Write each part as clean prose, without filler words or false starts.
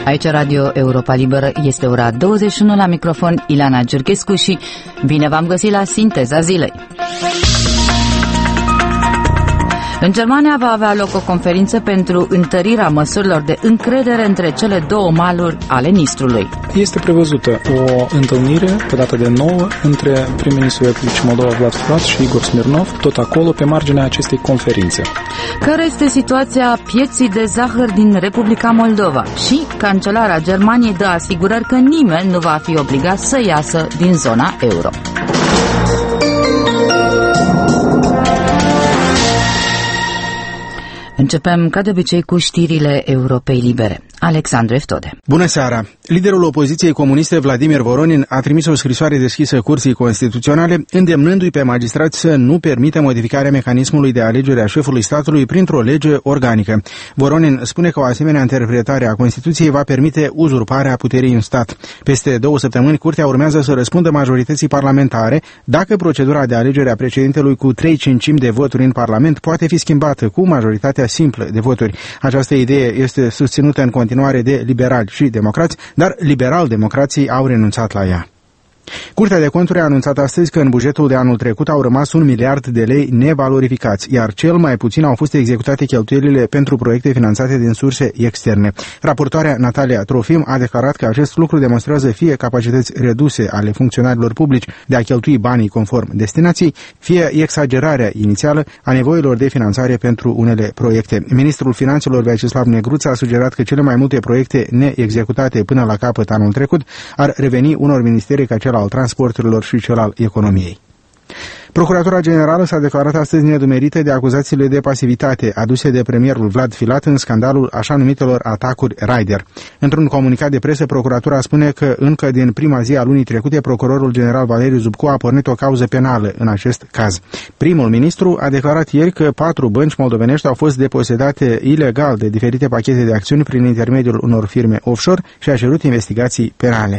Aici Radio Europa Liberă, este ora 21, la microfon Ileana Giurchescu și bine v-am găsit la Sinteza Zilei. În Germania va avea loc o conferință pentru întărirea măsurilor de încredere între cele două maluri ale Nistrului. Este prevăzută o întâlnire pe data de 9 între prim-ministrul Republicii Moldova Vlad Filat și Igor Smirnov, tot acolo pe marginea acestei conferințe. Care este situația pieței de zahăr din Republica Moldova? Și cancelarea Germaniei dă asigurări că nimeni nu va fi obligat să iasă din zona euro. Începem, ca de obicei, cu știrile Europei Libere. Alexandru Eftode. Bună seara! Liderul opoziției comuniste Vladimir Voronin a trimis o scrisoare deschisă Curții Constituționale, îndemnându-i pe magistrați să nu permită modificarea mecanismului de alegere a șefului statului printr-o lege organică. Voronin spune că o asemenea interpretare a Constituției va permite uzurparea puterii în stat. Peste 2 săptămâni, Curtea urmează să răspundă majorității parlamentare dacă procedura de alegere a președintelui cu 3/5 de voturi în Parlament poate fi schimbată cu majoritatea simplă de voturi. Această idee este susținută în continuare de liberali și democrați, dar liberal-democrații au renunțat la ea. Curtea de Conturi a anunțat astăzi că în bugetul de anul trecut au rămas 1 miliard de lei nevalorificați, iar cel mai puțin au fost executate cheltuielile pentru proiecte finanțate din surse externe. Raportoarea Natalia Trofim a declarat că acest lucru demonstrează fie capacități reduse ale funcționarilor publici de a cheltui banii conform destinației, fie exagerarea inițială a nevoilor de finanțare pentru unele proiecte. Ministrul Finanțelor Vyacheslav Negruța a sugerat că cele mai multe proiecte neexecutate până la capăt anul trecut ar reveni unor ministere ca cel al transporturilor și cel al economiei. Procuratura Generală s-a declarat astăzi nedumerită de acuzațiile de pasivitate aduse de premierul Vlad Filat în scandalul așa numitelor atacuri Raider. Într-un comunicat de presă, procuratura spune că încă din prima zi a lunii trecute, procurorul general Valeriu Zubcu a pornit o cauză penală în acest caz. Primul ministru a declarat ieri că 4 bănci moldovenești au fost deposedate ilegal de diferite pachete de acțiuni prin intermediul unor firme offshore și a cerut investigații penale.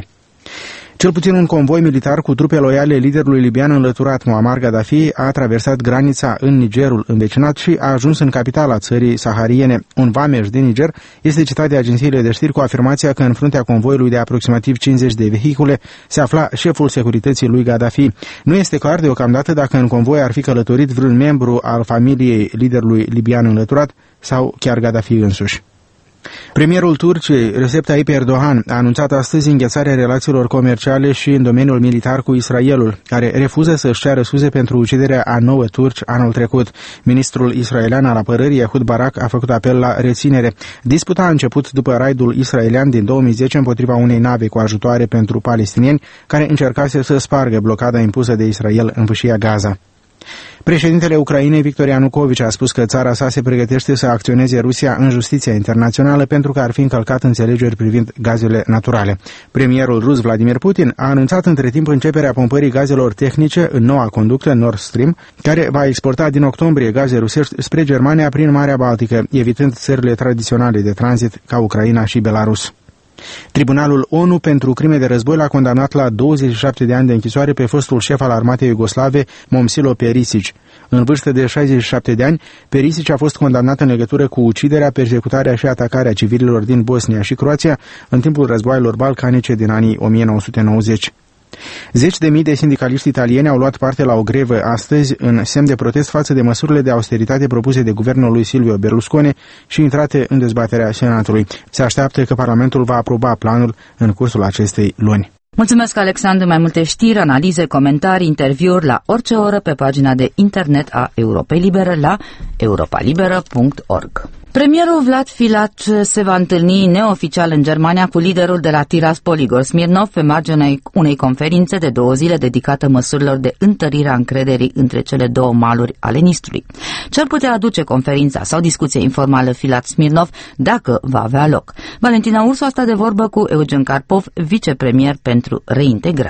Cel puțin un convoi militar cu trupe loiale liderului libian înlăturat Muammar Gaddafi a traversat granița în Nigerul învecinat și a ajuns în capitala țării sahariene. Un vameș din Niger este citat de agențiile de știri cu afirmația că în fruntea convoiului de aproximativ 50 de vehicule se afla șeful securității lui Gaddafi. Nu este clar deocamdată dacă în convoi ar fi călătorit vreun membru al familiei liderului libian înlăturat sau chiar Gaddafi însuși. Premierul Turciei, Recep Tayyip Erdogan, a anunțat astăzi înghețarea relațiilor comerciale și în domeniul militar cu Israelul, care refuză să-și ceară scuze pentru uciderea a 9 turci anul trecut. Ministrul israelian al apărării, Ehud Barak, a făcut apel la reținere. Disputa a început după raidul israelian din 2010 împotriva unei nave cu ajutoare pentru palestinieni, care încercase să spargă blocada impusă de Israel în fâșia Gaza. Președintele Ucrainei, Victor Ianukovici, a spus că țara sa se pregătește să acționeze Rusia în justiția internațională pentru că ar fi încălcat înțelegeri privind gazele naturale. Premierul rus Vladimir Putin a anunțat între timp începerea pompării gazelor tehnice în noua conductă Nord Stream, care va exporta din octombrie gaze rusești spre Germania prin Marea Baltică, evitând țările tradiționale de tranzit ca Ucraina și Belarus. Tribunalul ONU pentru crime de război l-a condamnat la 27 de ani de închisoare pe fostul șef al armatei iugoslave, Momcilo Perisic. În vârstă de 67 de ani, Perisic a fost condamnat în legătură cu uciderea, persecutarea și atacarea civililor din Bosnia și Croația în timpul războaielor balcanice din anii 1990. Zeci de mii de sindicaliști italieni au luat parte la o grevă astăzi în semn de protest față de măsurile de austeritate propuse de guvernul lui Silvio Berlusconi și intrate în dezbaterea Senatului. Se așteaptă că Parlamentul va aproba planul în cursul acestei luni. Mulțumesc, Alexandru. Mai multe știri, analize, comentarii, interviuri la orice oră pe pagina de internet a Europei Libere la europalibera.org. Premierul Vlad Filat se va întâlni neoficial în Germania cu liderul de la Tiraspol, Igor Smirnov, pe marginea unei conferințe de 2 zile dedicată măsurilor de întărire a încrederii între cele două maluri ale Nistrului. Ce ar putea aduce conferința sau discuție informală Filat-Smirnov dacă va avea loc? Valentina Ursu a stat de vorbă cu Eugen Karpov, vicepremier pentru reintegrare.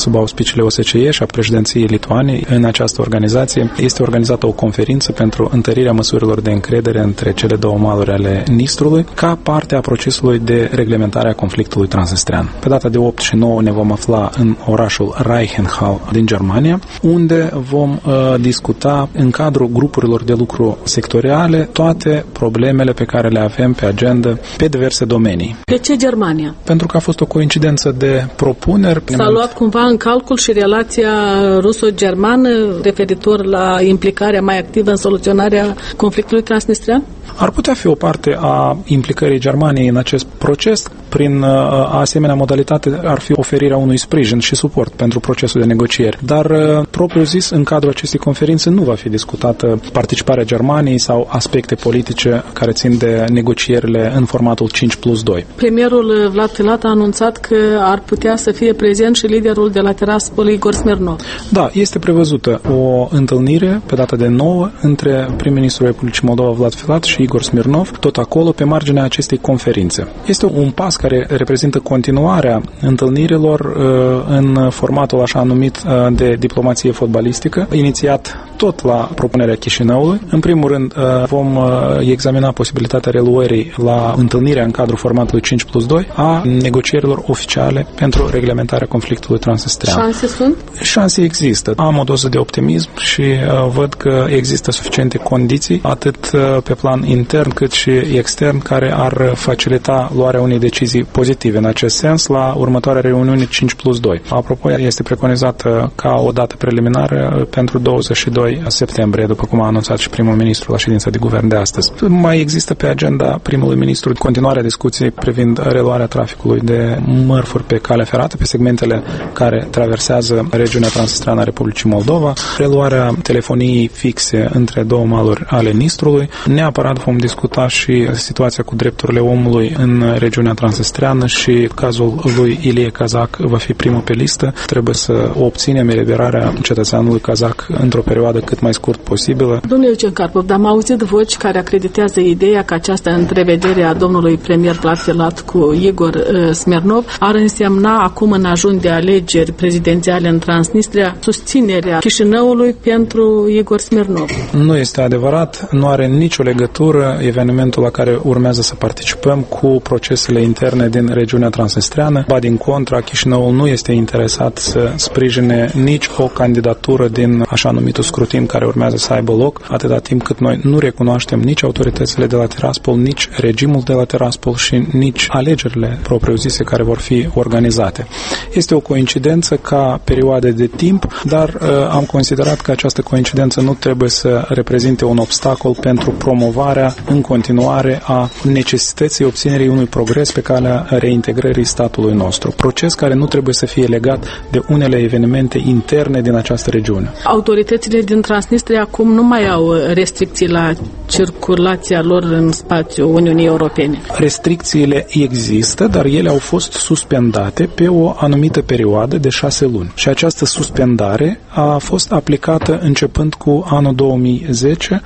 sub auspiciile OSCE și a președinției Lituaniei. În această organizație este organizată o conferință pentru întărirea măsurilor de încredere între cele două maluri ale Nistrului, ca parte a procesului de reglementare a conflictului transnistrean. Pe data de 8 și 9 ne vom afla în orașul Reichenhall din Germania, unde vom discuta în cadrul grupurilor de lucru sectoriale toate problemele pe care le avem pe agenda pe diverse domenii. De ce Germania? Pentru că a fost o coincidență de propuneri. S-a luat cumva în calcul și relația ruso-germană referitor la implicarea mai activă în soluționarea conflictului transnistrean? Ar putea fi o parte a implicării Germaniei în acest proces. Prin asemenea modalitate ar fi oferirea unui sprijin și suport pentru procesul de negocieri. Dar, propriu zis, în cadrul acestei conferințe nu va fi discutată participarea Germaniei sau aspecte politice care țin de negocierile în formatul 5+2. Premierul Vlad Filat a anunțat că ar putea să fie prezent și liderul de la Tiraspol, Igor Smirnov. Da, este prevăzută o întâlnire pe data de 9 între prim-ministrul Republicii Moldova Vlad Filat și Igor Smirnov, tot acolo pe marginea acestei conferințe. Este un pas care reprezintă continuarea întâlnirilor în formatul așa numit de diplomație fotbalistică, inițiat tot la propunerea Chișinăului. În primul rând vom examina posibilitatea reluării la întâlnirea în cadrul formatului 5+2 a negocierilor oficiale pentru reglementarea conflictului transnistrean. Șanse sunt? Șanse există. Am o doză de optimism și văd că există suficiente condiții, atât pe plan intern cât și extern, care ar facilita luarea unei decizii pozitive în acest sens la următoarea reuniune 5+2. Apropo, este preconizată ca o dată preliminară pentru 22 septembrie, după cum a anunțat și primul ministru la ședința de guvern de astăzi. Mai există pe agenda primului ministru continuarea discuției privind reluarea traficului de mărfuri pe cale ferată, pe segmentele care traversează regiunea transnistreană a Republicii Moldova, reluarea telefoniei fixe între două maluri ale Nistrului. Neapărat vom discuta și situația cu drepturile omului în regiunea transnistreană și cazul lui Ilie Kazak va fi primul pe listă. Trebuie să obținem eliberarea cetățeanului kazak într-o perioadă cât mai scurt posibilă. Domnule Eugen Karpov, dar am auzit voci care acreditează ideea că această întrevedere a domnului premier Vlad Filat cu Igor Smirnov ar însemna acum în ajun de alegeri prezidențiale în Transnistria susținerea Chișinăului pentru Igor Smirnov. Nu este adevărat, nu are nicio legătură evenimentul la care urmează să participăm cu procesele interne din regiunea transnistreană. Ba din contra, Chișinăul nu este interesat să sprijine nici o candidatură din așa numitul scrutin care urmează să aibă loc, atâta timp cât noi nu recunoaștem nici autoritățile de la Tiraspol, nici regimul de la Tiraspol și nici alegerile propriu-zise care vor fi organizate. Este o coincidență ca perioade de timp, dar am considerat că această coincidență nu trebuie să reprezinte un obstacol pentru promovarea în continuare a necesității obținerii unui progres pe calea reintegrării statului nostru. Proces care nu trebuie să fie legat de unele evenimente interne din această regiune. Autoritățile din Transnistria acum nu mai au restricții la circulația lor în spațiul Uniunii Europene. Restricțiile există, dar ele au fost suspendate pe o anumită perioadă de 6 luni. Și această suspendare a fost aplicată începând cu anul 2010,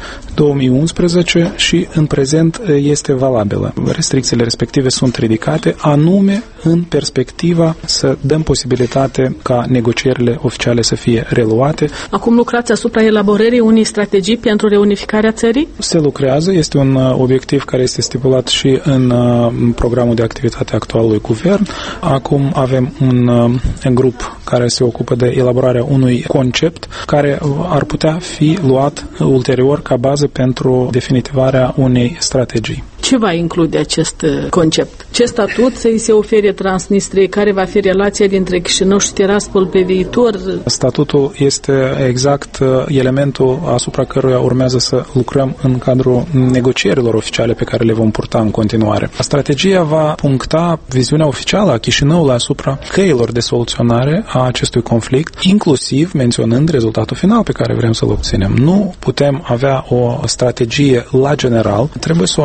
2011 și în prezent este valabilă. Restricțiile respective sunt ridicate anume în perspectiva să dăm posibilitate ca negocierile oficiale să fie reluate. Acum lucrați asupra elaborării unei strategii pentru reunificarea țării? Se lucrează, este un obiectiv care este stipulat și în programul de activitate actualului guvern. Acum avem un grup care se ocupă de elaborarea unui concept care ar putea fi luat ulterior ca bază pentru definitivarea unei strategii. Ce va include acest concept? Ce statut să-i se ofere Transnistriei? Care va fi relația dintre Chișinău și Tiraspol pe viitor? Statutul este exact elementul asupra căruia urmează să lucrăm în cadrul negocierilor oficiale pe care le vom purta în continuare. Strategia va puncta viziunea oficială a Chișinăului asupra căilor de soluționare a acestui conflict, inclusiv menționând rezultatul final pe care vrem să-l obținem. Nu putem avea o strategie la general, trebuie să o avem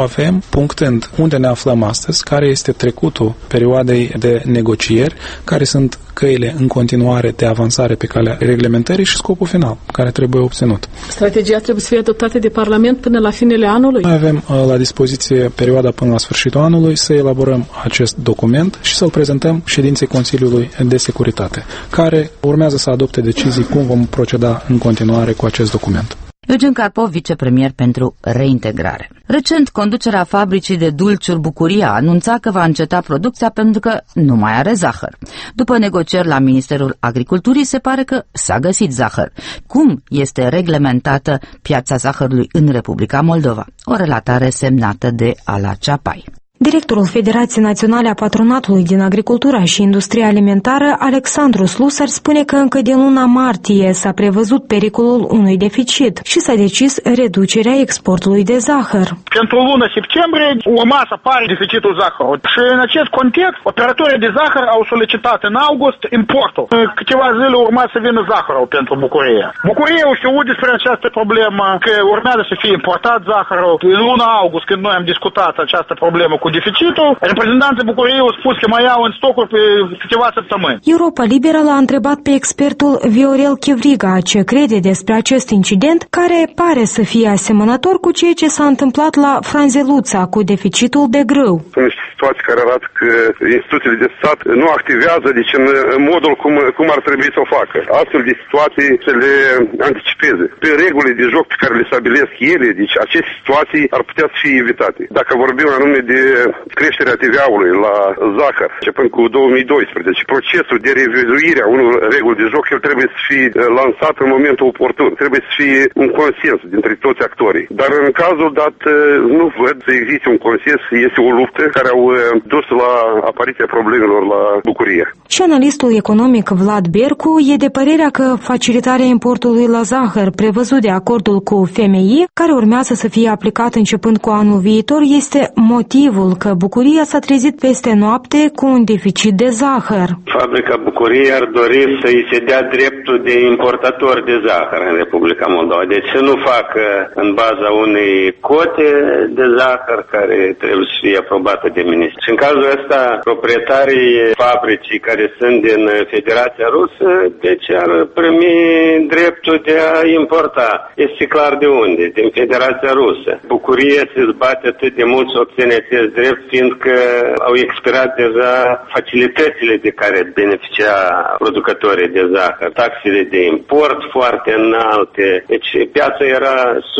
punctând unde ne aflăm astăzi, care este trecutul perioadei de negocieri, care sunt căile în continuare de avansare pe calea reglementării și scopul final, care trebuie obținut. Strategia trebuie să fie adoptată de Parlament până la finele anului? Noi avem la dispoziție perioada până la sfârșitul anului să elaborăm acest document și să-l prezentăm ședinței Consiliului de Securitate, care urmează să adopte decizii cum vom proceda în continuare cu acest document. Eugen Karpov, vicepremier pentru reintegrare. Recent, conducerea fabricii de dulciuri Bucuria anunța că va înceta producția pentru că nu mai are zahăr. După negocieri la Ministerul Agriculturii, se pare că s-a găsit zahăr. Cum este reglementată piața zahărului în Republica Moldova? O relatare semnată de Ala Ceapai. Directorul Federației Naționale a Patronatului din Agricultura și Industria Alimentară, Alexandru Slusar, spune că încă din luna martie s-a prevăzut pericolul unui deficit și s-a decis reducerea exportului de zahăr. Pentru luna septembrie urma să apară deficitul zahărului și în acest context operatorii de zahăr au solicitat în august importul. În câteva zile urma să vină zahărul pentru Bucuria. Bucuria a știut despre această problemă că urmează să fie importat zahărul. În luna august, când noi am discutat această problemă cu deficitul, reprezentanții Bucuriei au spus că mai au în stocuri pe câteva săptămâni. Europa Liberă l-a întrebat pe expertul Viorel Chivriga ce crede despre acest incident, care pare să fie asemănător cu ceea ce s-a întâmplat la Franzeluța cu deficitul de grâu. Sunt niște situații care arată că instituțiile de stat nu activează în modul cum ar trebui să o facă. Astfel de situații să le anticipeze. Pe regulile de joc pe care le stabilesc ele, deci aceste situații ar putea să fie evitate. Dacă vorbim anume de creșterea TVA-ului la zahăr, începând cu 2012, procesul de revizuire a unor reguli de joc, el trebuie să fie lansat în momentul oportun. Trebuie să fie un consens dintre toți actorii. Dar în cazul dat, nu văd să existe un consens, este o luptă care au dus la apariția problemelor la Bucuria. Și analistul economic Vlad Bercu e de părerea că facilitarea importului la zahăr prevăzut de acordul cu FMI, care urmează să fie aplicat începând cu anul viitor, este motivul că Bucuria s-a trezit peste noapte cu un deficit de zahăr. Fabrica Bucuria ar dori să-i se dea dreptul de importator de zahăr în Republica Moldova. Deci să nu facă în baza unei cote de zahăr care trebuie să fie aprobată de ministru. Și în cazul ăsta, proprietarii fabricii care sunt din Federația Rusă, deci ar primi dreptul de a importa. Este clar de unde? Din Federația Rusă. Bucuria se zbate atât de mult să obține acest drept, fiindcă au expirat deja facilitățile de care beneficia producătorii de zahăr. Taxele de import foarte înalte. Deci piața era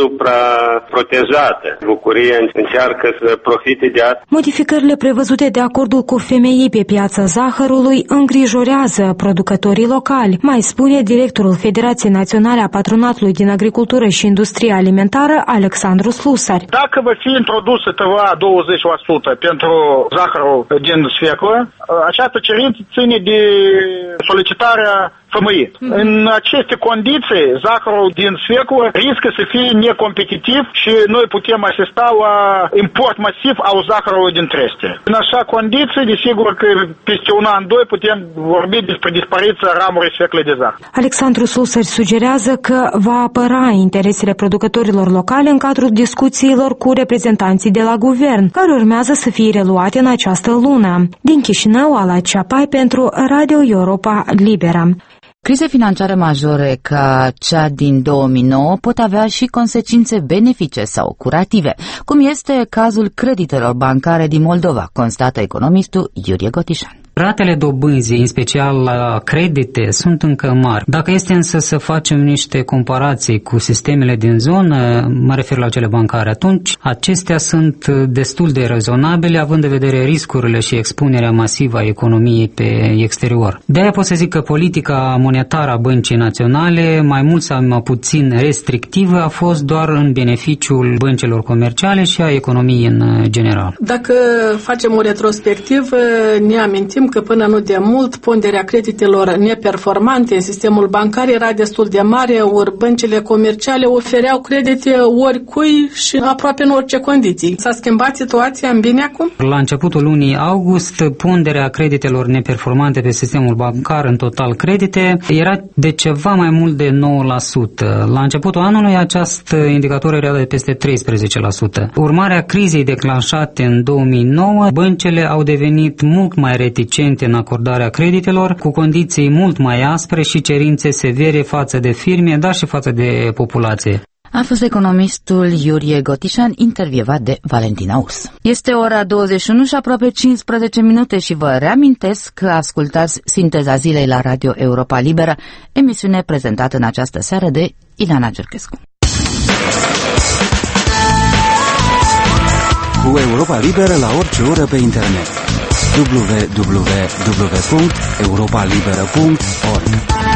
supraprotejată. Bucuria încearcă să profite de asta. Modificările prevăzute de acordul cu FMI pe piața zahărului îngrijorează producătorii locali, mai spune directorul Federației Naționale a Patronatului din Agricultură și Industrie Alimentară, Alexandru Slusari. Dacă va fi introdusă TVA 20% pentru zahărul din sfeclă, această cerință ține de solicitarea FMI. În aceste condiții, zahărul din sfeclă riscă să fie necompetitiv și noi putem asista la import masiv al zahărului din Trieste. În așa condiții, desigur că peste un an, doi putem vorbi despre dispariția ramurii sfecle de zahăr. Alexandru Slusari sugerează că va apăra interesele producătorilor locale în cadrul discuțiilor cu reprezentanții de la guvern, care urmează să fie reluate în această lună. Din Chișinău, Ala Ceapai pentru Radio Europa Liberă. Crize financiare majore ca cea din 2009 pot avea și consecințe benefice sau curative, cum este cazul creditelor bancare din Moldova, constată economistul Iurie Gotișan. Ratele dobânzii, în special la credite, sunt încă mari. Dacă este însă să facem niște comparații cu sistemele din zonă, mă refer la cele bancare, atunci acestea sunt destul de rezonabile, având în vedere riscurile și expunerea masivă a economiei pe exterior. De-aia pot să zic că politica monetară a Băncii Naționale, mai mult sau mai puțin restrictivă, a fost doar în beneficiul băncilor comerciale și a economiei în general. Dacă facem o retrospectivă, ne amintim Știm că până nu de mult ponderea creditelor neperformante în sistemul bancar era destul de mare, ori băncile comerciale ofereau credite oricui și aproape în orice condiții. S-a schimbat situația în bine acum? La începutul lunii august, ponderea creditelor neperformante pe sistemul bancar în total credite era de ceva mai mult de 9%. La începutul anului acest indicator era de peste 13%. Urmarea crizei declanșate în 2009, băncile au devenit mult mai reticente în acordarea creditelor, cu condiții mult mai aspre și cerințe severe față de firme, dar și față de populație. A fost economistul Iurie Gotișan, intervievat de Valentina Urs. Este ora 21 și aproape 15 minute și vă reamintesc că ascultați Sinteza Zilei la Radio Europa Liberă, emisiune prezentată în această seară de Ileana Gerchescu. Cu Europa Liberă la orice oră pe internet. www.europalibera.org.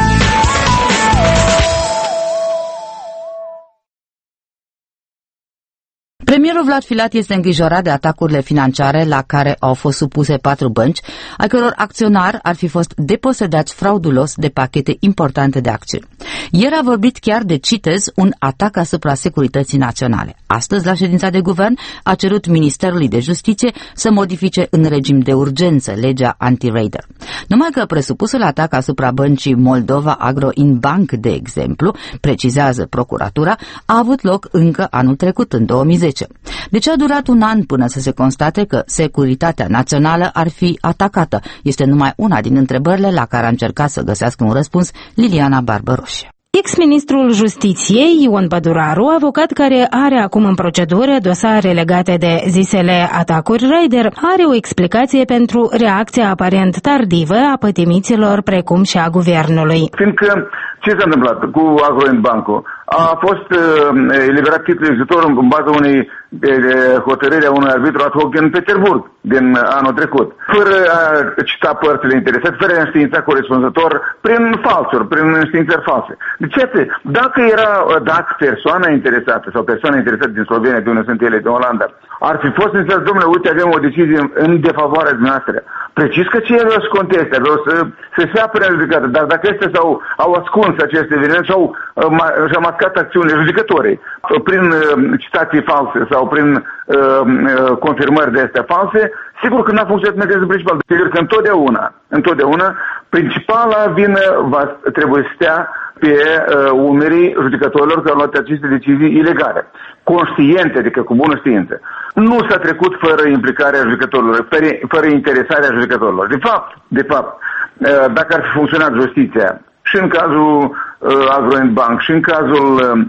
Premierul Vlad Filat este îngrijorat de atacurile financiare la care au fost supuse 4 bănci, ai căror acționari ar fi fost deposedați fraudulos de pachete importante de acțiuni. Ieri a vorbit chiar de, citez, un atac asupra securității naționale. Astăzi, la ședința de guvern, a cerut Ministerului de Justiție să modifice în regim de urgență legea anti-raider. Numai că presupusul atac asupra băncii Moldova Agro-Inbank, de exemplu, precizează procuratura, a avut loc încă anul trecut, în 2010. De ce a durat un an până să se constate că securitatea națională ar fi atacată? Este numai una din întrebările la care a încercat să găsească un răspuns Liliana Barbăroș. Ex-ministrul Justiției, Ion Băduraru, avocat care are acum în procedură dosare legate de zisele atacuri Raider, are o explicație pentru reacția aparent tardivă a pătimiților precum și a guvernului. Fiindcă ce s-a întâmplat cu Agroinbank-ul? A fost eliberat titlul executor în baza unei hotărâri a unui arbitru ad hoc din Petersburg din anul trecut, fără a cita părțile interesate, fără a înștiința corespunzător prin falsuri, prin înștiințări false. Deci, dacă persoana interesată sau persoana interesată din Slovenia, de unde sunt ele, din Olanda, ar fi fost înțeles, domnule, uite, avem o decizie în defavoarea dumneavoastră. Precis că ce vreau să conteste, vreau să se apere în judecată, dar dacă este au ascuns aceste evenimente și-au mascat acțiunile judecătorii prin citații false sau prin confirmări de astea false, sigur că n-a funcționat mecanismul principal. Sigur că întotdeauna principala vină trebuie să stea pe umerii judecătorilor care au luat aceste decizii ilegale, conștiente, adică cu bună știință. Nu s-a trecut fără implicarea judecătorilor, fără interesarea judecătorilor. De fapt, dacă ar fi funcționat justiția și în cazul Agroinbank și în cazul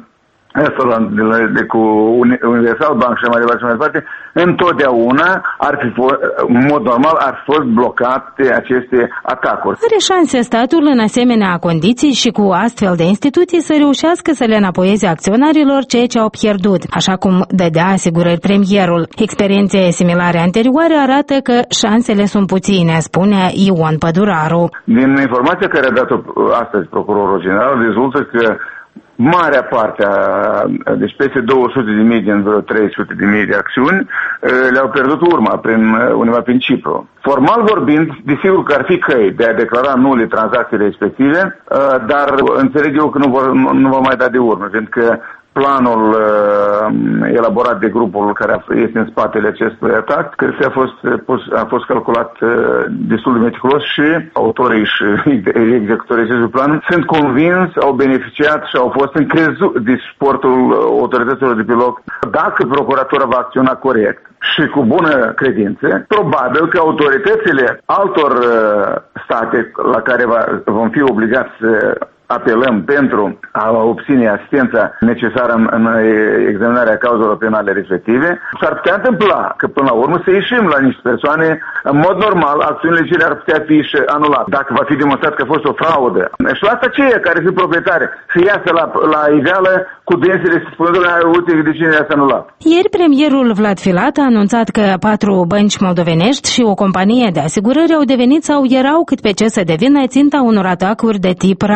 cu Universal Bank și mai departe, întotdeauna în mod normal ar fi fost blocate aceste atacuri. Are șanse statul în asemenea condiții și cu astfel de instituții să reușească să le înapoieze acționarilor ceea ce au pierdut, așa cum dădea asigurări premierul. Experiențe similare anterioare arată că șansele sunt puține, spune Ion Băduraru. Din informația care a dat-o astăzi procurorul general, rezultă că marea parte, deci peste 200.000 din vreo 300.000 de acțiuni, le-au pierdut urma undeva prin Cipru. Formal vorbind, desigur că ar fi căi de a declara nule tranzacțiile respective, dar înțeleg eu că nu vor mai da de urmă, pentru că planul elaborat de grupul care este în spatele acestui atac, cred că a fost calculat destul de meticulos și autorii și executorii acestui plan sunt convins, au beneficiat și au fost încrezuți de suportul autorităților de pe loc. Dacă procuratura va acționa corect și cu bună credință, probabil că autoritățile altor state la care vom fi obligați să apelăm pentru a obține asistența necesară în examinarea cauzelor penale respective, s-ar putea întâmpla că până la urmă să ieșim la niște persoane, în mod normal, acțiunile cele ar putea fi și anulate, dacă va fi demonstrat că a fost o fraudă. Și la asta aceia care sunt proprietari să iasă la iveală cu densele să spună, uite, de cine i-a anulat. Ieri premierul Vlad Filat a anunțat că 4 bănci moldovenești și o companie de asigurări au devenit sau erau cât pe ce să devină ținta unor atacuri de tip Raider.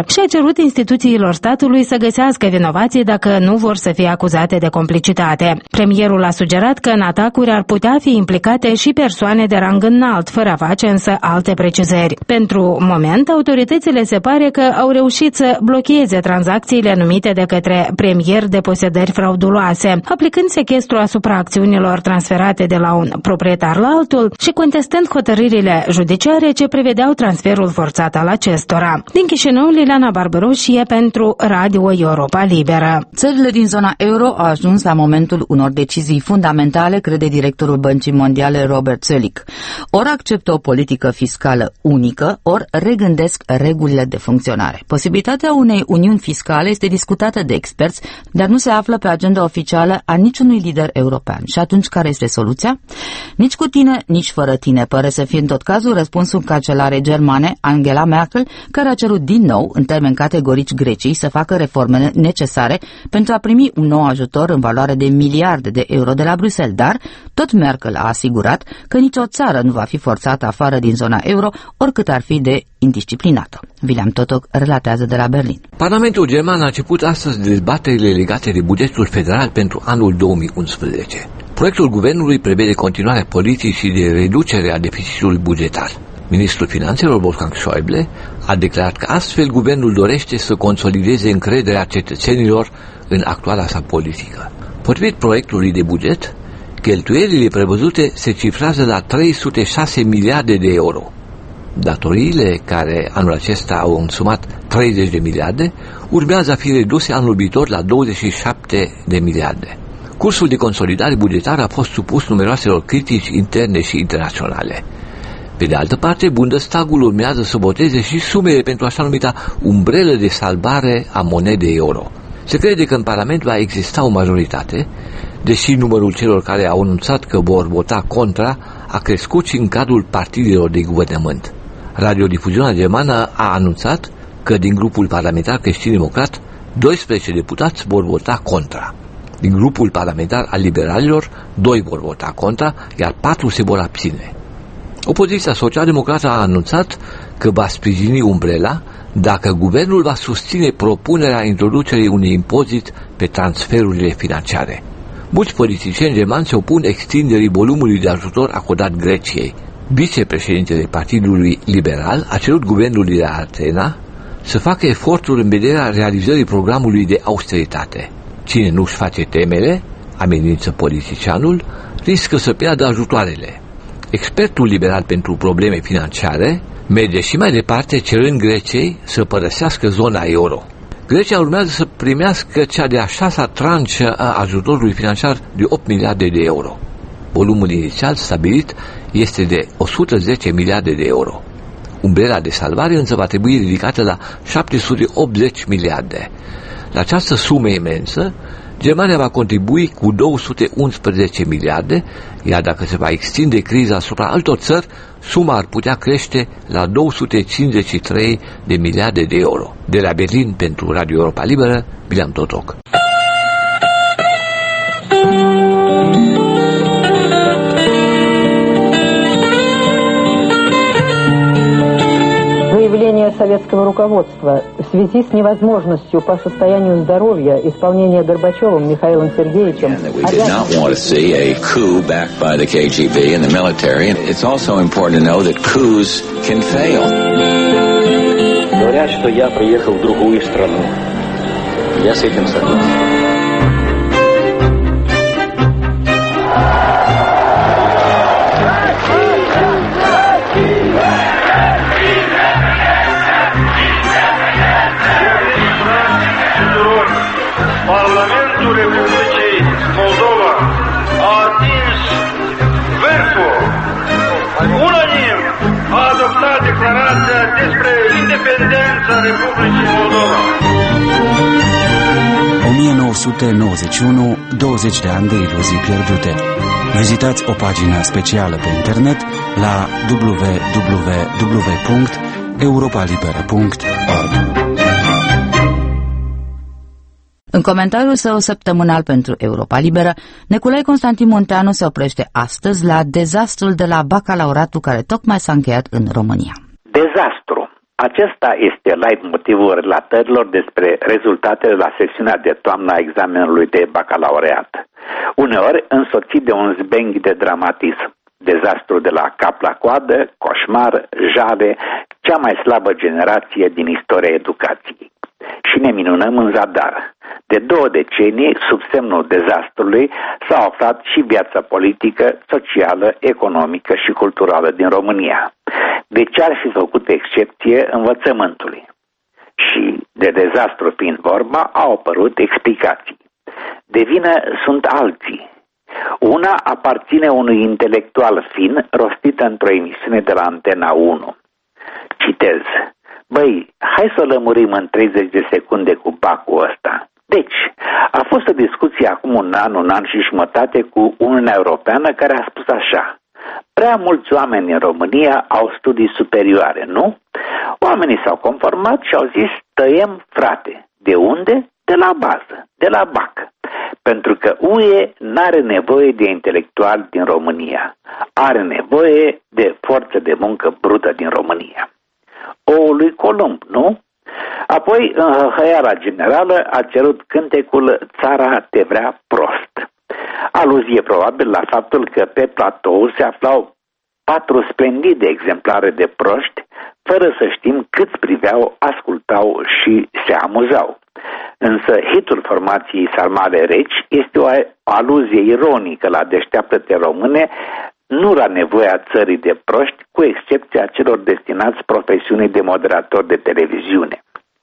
și a cerut instituțiilor statului să găsească vinovații dacă nu vor să fie acuzate de complicitate. Premierul a sugerat că în atacuri ar putea fi implicate și persoane de rang înalt, fără a face însă alte precizări. Pentru moment, autoritățile se pare că au reușit să blocheze tranzacțiile numite de către premier de posedări frauduloase, aplicând sechestru asupra acțiunilor transferate de la un proprietar la altul și contestând hotărârile judiciare ce prevedeau transferul forțat al acestora. Din Chișinău, Liliana Barbaroșie pentru Radio Europa Liberă. Țările din zona euro au ajuns la momentul unor decizii fundamentale, crede directorul Băncii Mondiale Robert Zoellick. Ori acceptă o politică fiscală unică, ori regândesc regulile de funcționare. Posibilitatea unei uniuni fiscale este discutată de experți, dar nu se află pe agenda oficială a niciunui lider european. Și atunci, care este soluția? Nici cu tine, nici fără tine, pare să fie în tot cazul răspunsul cancelarei germane Angela Merkel, care a cerut din nou, în termeni categorici, Greciei să facă reformele necesare pentru a primi un nou ajutor în valoare de miliarde de euro de la Bruxelles, dar tot Merkel a asigurat că nicio țară nu va fi forțată afară din zona euro, oricât ar fi de indisciplinată. William Totok relatează de la Berlin. Parlamentul german a început astăzi dezbaterile legate de bugetul federal pentru anul 2011. Proiectul guvernului prevede continuarea politicii de reducere a deficitului bugetar. Ministrul Finanțelor, Wolfgang Schäuble, a declarat că astfel guvernul dorește să consolideze încrederea cetățenilor în actuala sa politică. Potrivit proiectului de buget, cheltuielile prevăzute se cifrează la 306 miliarde de euro. Datoriile, care anul acesta au însumat 30 de miliarde, urmează a fi reduse anul viitor la 27 de miliarde. Cursul de consolidare bugetară a fost supus numeroaselor critici interne și internaționale. Pe de altă parte, Bundestagul urmează să voteze și sumele pentru așa numita umbrelă de salvare a monedei euro. Se crede că în Parlament va exista o majoritate, deși numărul celor care au anunțat că vor vota contra a crescut și în cadrul partidelor de guvernământ. Radiodifuziunea germană a anunțat că din grupul parlamentar creștin-democrat 12 deputați vor vota contra. Din grupul parlamentar al liberalilor 2 vor vota contra, iar 4 se vor abține. Opoziția social-democrată a anunțat că va sprijini umbrela dacă guvernul va susține propunerea introducerii unui impozit pe transferurile financiare. Mulți politicieni germani se opun extinderii volumului de ajutor acordat Greciei. Vicepreședintele Partidului Liberal a cerut guvernului de Atena să facă eforturi în vederea realizării programului de austeritate. Cine nu-și face temele, amenință politicianul, riscă să piardă ajutoarele. Expertul liberal pentru probleme financiare merge și mai departe, cerând Greciei să părăsească zona euro. Grecia urmează să primească cea de-a 6-a tranșă a ajutorului financiar de 8 miliarde de euro. Volumul inițial stabilit este de 110 miliarde de euro. Umbrela de salvare însă va trebui ridicată la 780 miliarde. La această sumă imensă, Germania va contribui cu 211 miliarde, iar dacă se va extinde criza asupra altor țări, suma ar putea crește la 253 de miliarde de euro. De la Berlin pentru Radio Europa Liberă, William Totok. Заявление советского руководства в связи с невозможностью по состоянию здоровья исполнения Горбачевым Михаилом Сергеевичем. We did not want to see a coup backed by the KGB and the military. It's also important to know that coups can fail. Говорят, что я приехал в другую страну. Я с этим согласен. Parlamentul Republicii Moldova a atins vârful. Unanim a adoptat declarația despre independența Republicii Moldova. 1991, 20 de ani de iluzii pierdute. Vizitați o pagină specială pe internet la www.europalibera.org. În comentariul său săptămânal pentru Europa Liberă, Neculai Constantin Munteanu se oprește astăzi la dezastrul de la bacalaureatul care tocmai s-a încheiat în România. Dezastru. Acesta este leitmotivul relatărilor despre rezultatele la sesiunea de toamnă a examenului de bacalaureat, uneori însoțit de un zbenghi de dramatism. Dezastru de la cap la coadă, coșmar, jale, cea mai slabă generație din istoria educației. Și ne minunăm în zadar. De 2 decenii, sub semnul dezastrului, s-a aflat și viața politică, socială, economică și culturală din România. De ce ar fi făcut excepție învățământului? Și, de dezastru fiind vorba, au apărut explicații. De vină sunt alții. Una aparține unui intelectual fin rostită într-o emisiune de la Antena 1. Citez. Băi, hai să o lămurim în 30 de secunde cu bacul ăsta. Deci, a fost o discuție acum un an și jumătate cu Uniunea Europeană care a spus așa. Prea mulți oameni în România au studii superioare, nu? Oamenii s-au conformat și au zis, tăiem, frate. De unde? De la bază, de la BAC. Pentru că UE n-are nevoie de intelectuali din România. Are nevoie de forță de muncă brută din România. O lui Columb, nu? Apoi, în hăiala generală, a cerut cântecul Țara te vrea prost. Aluzie probabil la faptul că pe platou se aflau 4 splendide exemplare de proști, fără să știm câți priveau, ascultau și se amuzau. Însă hitul formației Sarmale Reci este o aluzie ironică la deșteaptă-te române, nu la nevoia țării de proști, cu excepția celor destinați profesiunii de moderator de televiziune.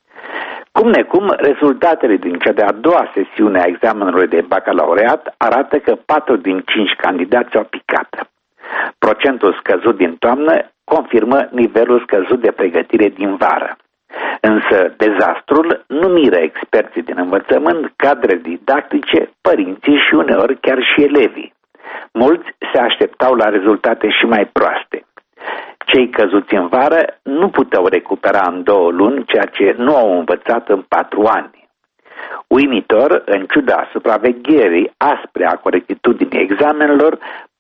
Cum necum, rezultatele din cea de-a doua sesiune a examenului de bacalaureat arată că 4 din 5 candidați au picat. Procentul scăzut din toamnă confirmă nivelul scăzut de pregătire din vară. Însă dezastrul nu miră experții din învățământ, cadre didactice, părinții și uneori chiar și elevii. Mulți se așteptau la rezultate și mai proaste. Cei căzuți în vară nu puteau recupera în 2 luni ceea ce nu au învățat în 4 ani. Uimitor, în ciuda supravegherii aspre a corectitudinii examenelor,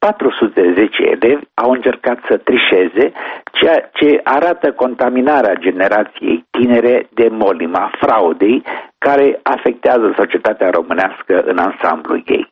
410 elevi au încercat să trișeze, ceea ce arată contaminarea generației tinere de molima fraudei care afectează societatea românească în ansamblul ei.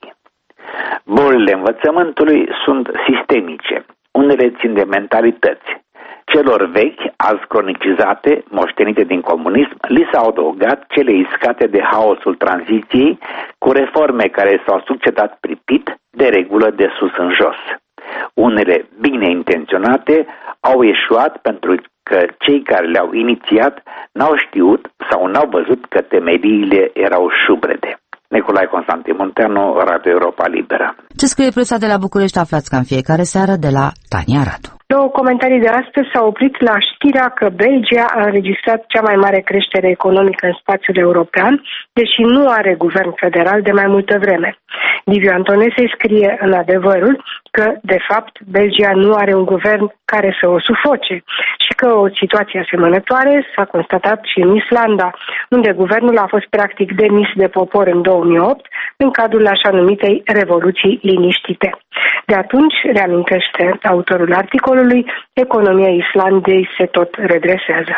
Bolile învățământului sunt sistemice. Unele țin de mentalități. Celor vechi, azi cronicizate, moștenite din comunism, li s-au adăugat cele iscate de haosul tranziției, cu reforme care s-au succedat pripit, de regulă de sus în jos. Unele bine intenționate au eșuat pentru că cei care le-au inițiat n-au știut sau n-au văzut că temeliile erau șubrede. Nicolae Constantin Munteanu, Radio Europa Liberă. Ce scrie presa de la București aflați ca în fiecare seară de la Tania Radu. 2 comentarii de astăzi s-au oprit la știrea că Belgia a înregistrat cea mai mare creștere economică în spațiul european, deși nu are guvern federal de mai multă vreme. Liviu Antonese scrie în Adevărul că, de fapt, Belgia nu are un guvern care să o sufoce și că o situație asemănătoare s-a constatat și în Islanda, unde guvernul a fost practic demis de popor în 2008 în cadrul așa numitei revoluții liniștite. De atunci, reamintește autorul articolului, economia Islandei se tot redresează.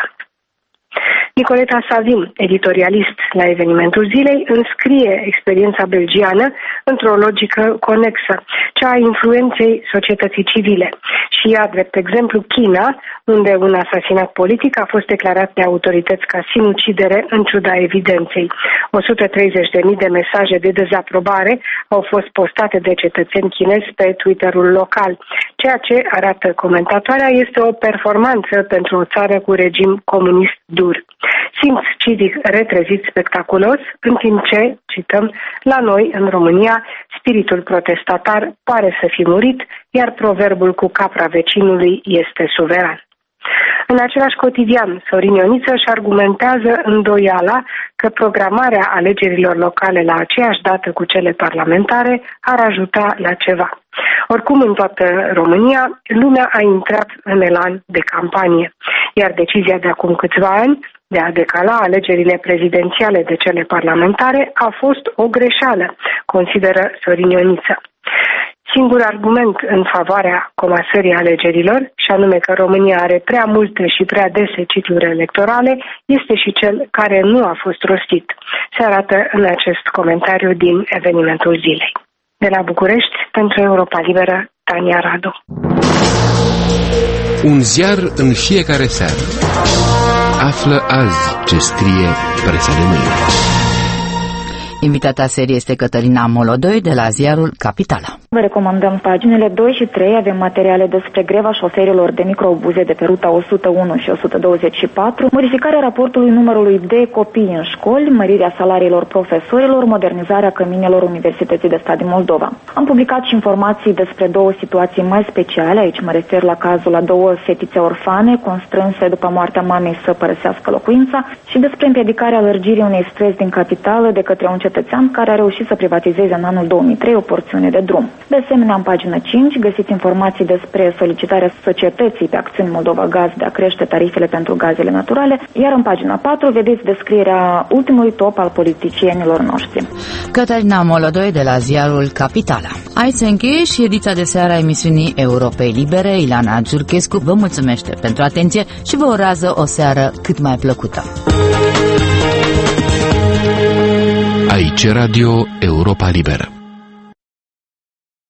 Nicoleta Savin, editorialist la Evenimentul Zilei, înscrie experiența belgiană într-o logică conexă, cea a influenței societății civile. Și ia drept exemplu China, unde un asasinat politic a fost declarat de autorități ca sinucidere în ciuda evidenței. 130.000 de mesaje de dezaprobare au fost postate de cetățeni chinezi pe Twitter-ul local. Ceea ce, arată comentatoarea, este o performanță pentru o țară cu regim comunist dur. Simț civic retrezit spectaculos, în timp ce, cităm, la noi, în România, spiritul protestatar pare să fi murit, iar proverbul cu capra vecinului este suveran. În același cotidian, Sorin Ioniță își argumentează îndoiala că programarea alegerilor locale la aceeași dată cu cele parlamentare ar ajuta la ceva. Oricum, în toată România, lumea a intrat în elan de campanie, iar decizia de acum câțiva ani de a decala alegerile prezidențiale de cele parlamentare a fost o greșeală, consideră Sorin Ioniță. Singur argument în favoarea comasării alegerilor, și anume că România are prea multe și prea dese cicluri electorale, este și cel care nu a fost rostit. Se arată în acest comentariu din evenimentul zilei. De la București, pentru Europa Liberă, Tania Radu. Un ziar în fiecare seară. Află azi ce scrie presa de mâine. Invitata serie este Cătălina Molodoi de la ziarul Capitala. Vă recomandăm paginile 2 și 3, avem materiale despre greva șoferilor de microbuze de pe ruta 101 și 124, modificarea raportului numărului de copii în școli, mărirea salariilor profesorilor, modernizarea căminelor Universității de Stat din Moldova. Am publicat și informații despre două situații mai speciale, aici mă refer la cazul la două fetițe orfane constrânse după moartea mamei să părăsească locuința și despre împiedicarea lărgirii unei străzi din capitală de către un cetățean care a reușit să privatizeze în anul 2003 o porțiune de drum. De asemenea, în pagina 5 găsiți informații despre solicitarea societății pe acțiuni Moldova Gaz de a crește tarifele pentru gazele naturale, iar în pagina 4 vedeți descrierea ultimului top al politicienilor noștri. Cătălina Molodoi de la ziarul Capitala. Aici se încheie și ediția de seară a emisiunii Europei Libere. Ilana Giurchescu vă mulțumește pentru atenție și vă urează o seară cât mai plăcută. Aici Radio Europa Liberă.